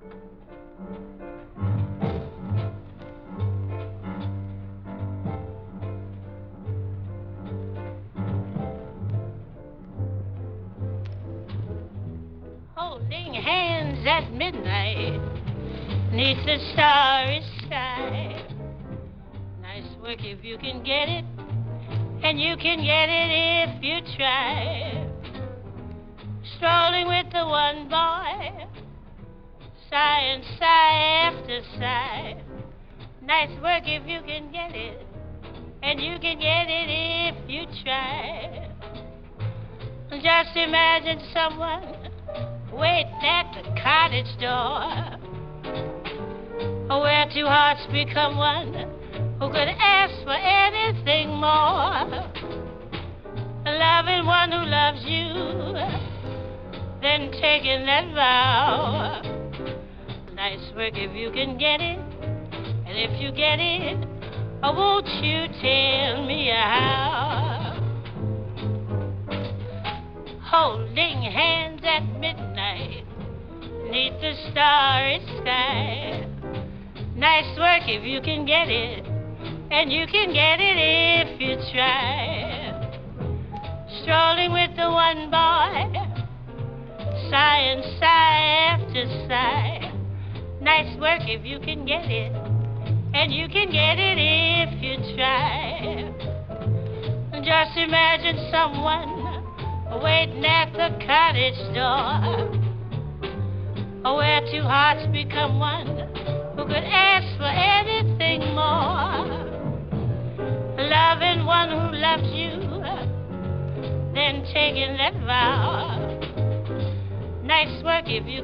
Holding hands at midnight neath the starry sky. Nice work if you can get it, and you can get it if you try. Strolling with the one boy, sigh and sigh after sigh. Nice work if you can get it, and you can get it if you try. Just imagine someone waiting at the cottage door, where two hearts become one, who could ask for anything more. Loving one who loves you, then taking that vow. Nice work if you can get it, and if you get it, won't you tell me how? Holding hands at midnight neath the starry sky. Nice work if you can get it, and you can get it if you try. Strolling with the one boy, sigh and sigh after sigh. Nice work if you can get it, and you can get it if you try. Just imagine someone waiting at the cottage door, where two hearts become one, who could ask for anything more. Loving one who loves you, then taking that vow. Nice work if you